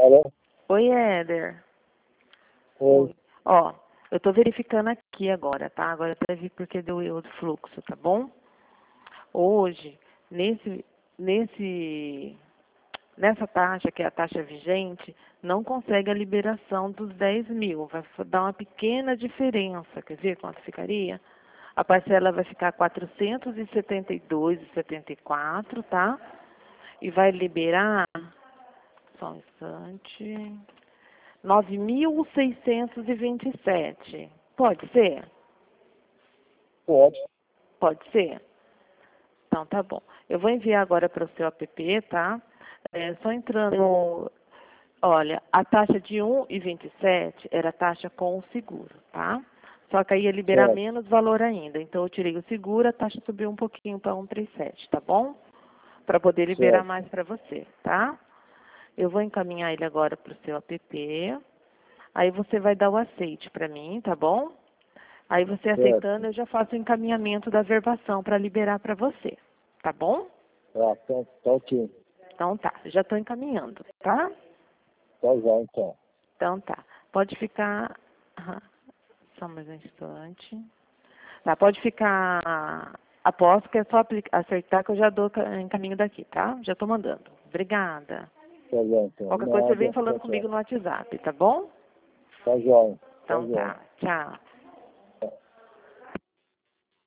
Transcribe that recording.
Alô? Oi, Éder. Oi. Ó, eu tô verificando aqui agora, tá? Agora pra ver porque deu erro do fluxo, tá bom? Hoje, nessa taxa, que é a taxa vigente, não consegue a liberação dos 10 mil. Vai dar uma pequena diferença. Quer ver quanto ficaria? A parcela vai ficar 472,74, tá? E vai liberar, só um instante, 9.627. Pode ser? Pode. Pode ser? Então, tá bom. Eu vou enviar agora para o seu app, tá? Só entrando no... Olha, a taxa de 1,27 era a taxa com o seguro, tá? Só que aí ia liberar Certo. menos valor ainda. Então, eu tirei o seguro, a taxa subiu um pouquinho para 1,37, tá bom? Para poder liberar Certo. mais para você, tá? Eu vou encaminhar ele agora para o seu app. Aí você vai dar o aceite para mim, tá bom? Aí você Certo. aceitando, eu já faço o encaminhamento da verbação para liberar para você, tá bom? Tá ok. Então tá, já estou encaminhando, tá? Tá já, então. Então tá. Pode ficar. Só mais um instante. Tá, pode ficar. Aposto que é só acertar que eu já dou encaminho daqui, tá? Já estou mandando. Obrigada. Tá já, então. Qualquer coisa você vem Nada. falando Tchau, tchau. comigo no WhatsApp, tá bom? Tá já. Tá Então já. tá. Tchau.